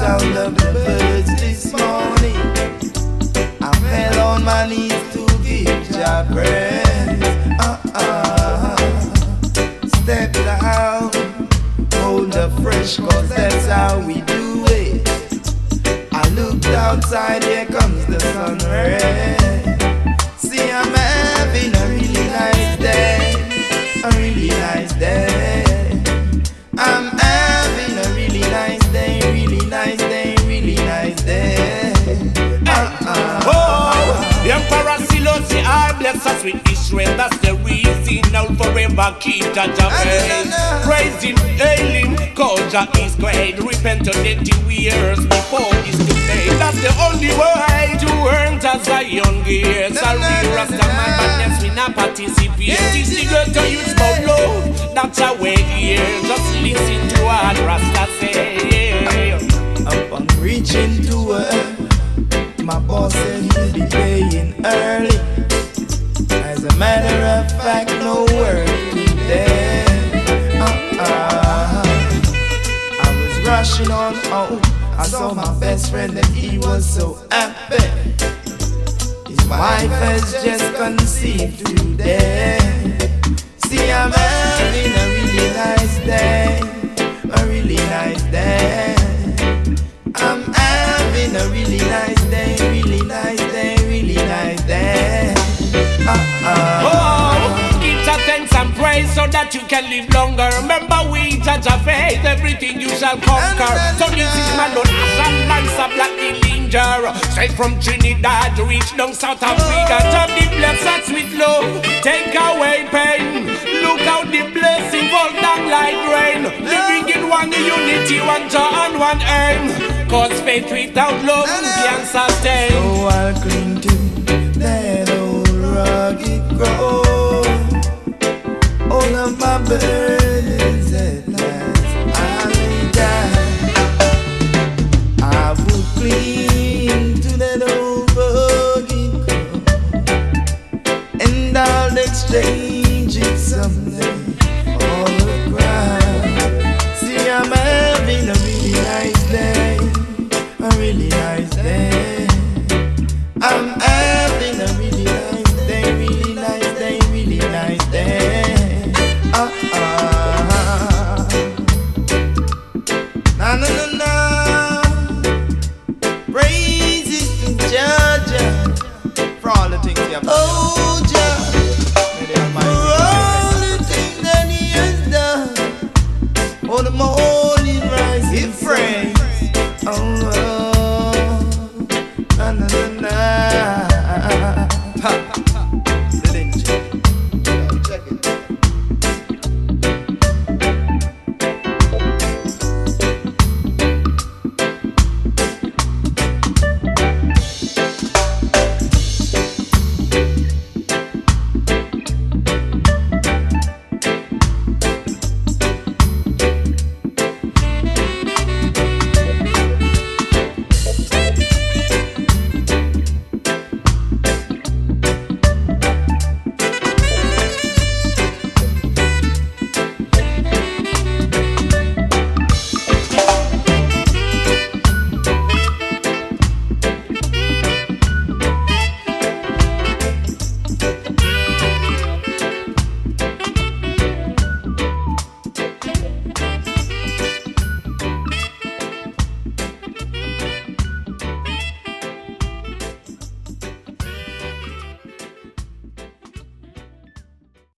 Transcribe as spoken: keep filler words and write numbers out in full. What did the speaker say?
sound of the birds this morning, I fell on my knees to give Jah praise. Uh-uh. Step down, hold the fresh, cause that's how we do it. I looked outside, here comes the sun rays. See, I'm having a really nice day, a really nice day. I'm having a really nice day, really nice day, really nice day. Uh-uh. Oh, the Emperor Selassie, I bless us with Israel. That's the reason I'll forever keep Jah praise. Praise Him, hail Him, cause Jah is great. Repent of eighty years before it's too late. That's the only way to earn Jah Zion gears. A real Rasta man, but yes, we not participate. It's the girl to use my love. That's our way here. Just listen to what Rasta say. Upon reaching to her, my boss said he'll be paying early. As a matter of fact, no work today. Uh-uh. I was rushing on home. I saw my best friend and he was so happy. His wife has just conceived today. See, I'm having a really nice day, a really nice day. I'm having a really nice day, really nice day, really nice day. Uh-uh. Oh, give Jah thanks and praise so that you can live longer. Remember we judge a faith, everything you shall conquer. So this is my Lord Ashan Lancer Black Dillinger. Straight from Trinidad to reach down South Africa. Turn the blessings with love, take away pain. Look out the blessing fall down like rain. Living in one unity, one joy and one aim. Cause faith without love can't sustain. So I'll cling to that old rugged cross. All of my burdens at last I lay down. I will cling to that old rugged cross, and I'll exchange it someday for the ground. See, I'm having a really nice day, a really nice day. I'm having a really nice day, really nice day, really nice day. Uh-uh. Na na na na. Praises to Jah Jah for all the things He have done. Oh Jah, for all the things that He has done. For the morning rising praise. Oh.